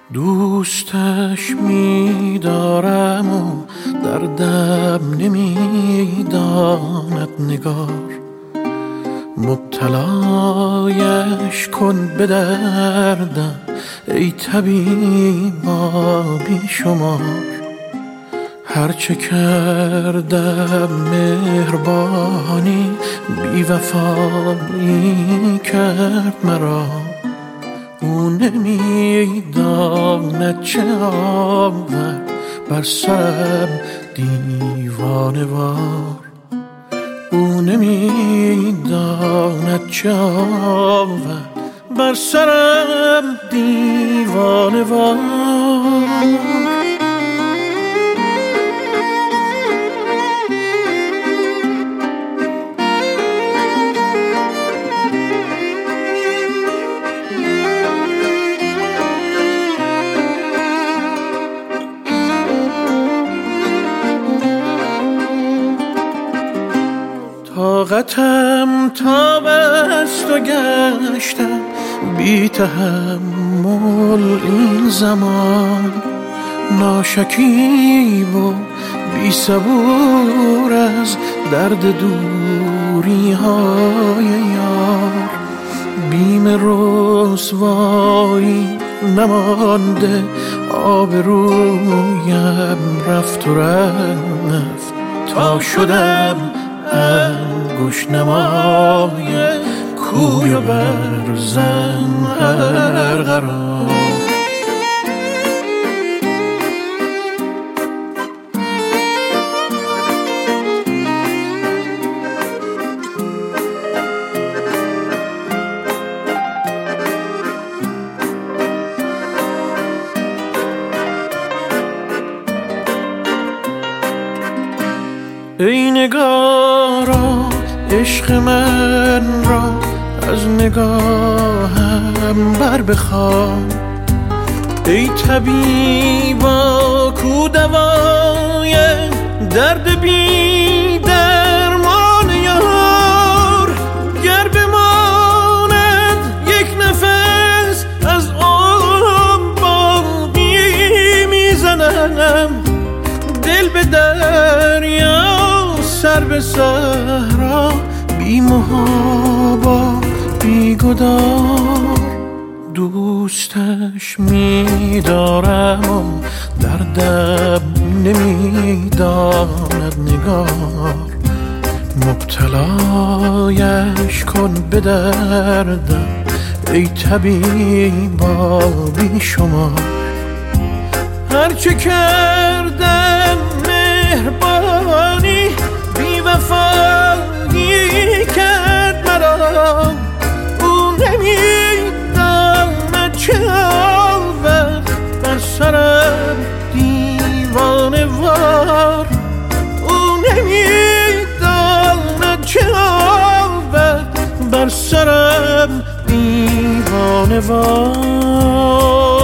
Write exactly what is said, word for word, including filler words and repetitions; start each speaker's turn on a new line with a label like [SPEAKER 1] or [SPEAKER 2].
[SPEAKER 1] دوستش می‌دارم و دردم نمی‌داند نگار، مبتلایش کن به دردم ای طبیبا بی شمار. هرچه کردم مهربانی بی وفایی کرد مرا، او نمی‌داند چه آورد بر سرم دیوانه وار. او نمی‌داند چه آورد بر سرم دیوانه وار. طاقتم تا بست و گشتم بی تحمل این زمان، ناشکیب و بی صبور از درد دوری های یار. بیم رسوایی نمانده، آبرویم رفت و رفت تا شدم انگشت نمای کوی و برزن هر قرار. ای نگارا عشق من را از نگاهم بر بخوان، ای طبیبا کو دوای درد بی درمان یار. گر بماند یک نفس از عمر باقی میزنم، دل به دریا سر به صحرا بی محابا بی گدار. دوستش می‌دارم و دردم نمی‌داند نگار، مبتلایش کن به دردم ای طبیبا بی شمار. هرچه کردم مهربانی بی وفایی کرد مرا، او نمی‌داند چه آورد بر سرم دیوانه وار. او نمی‌داند چه آورد بر سرم دیوانه وار.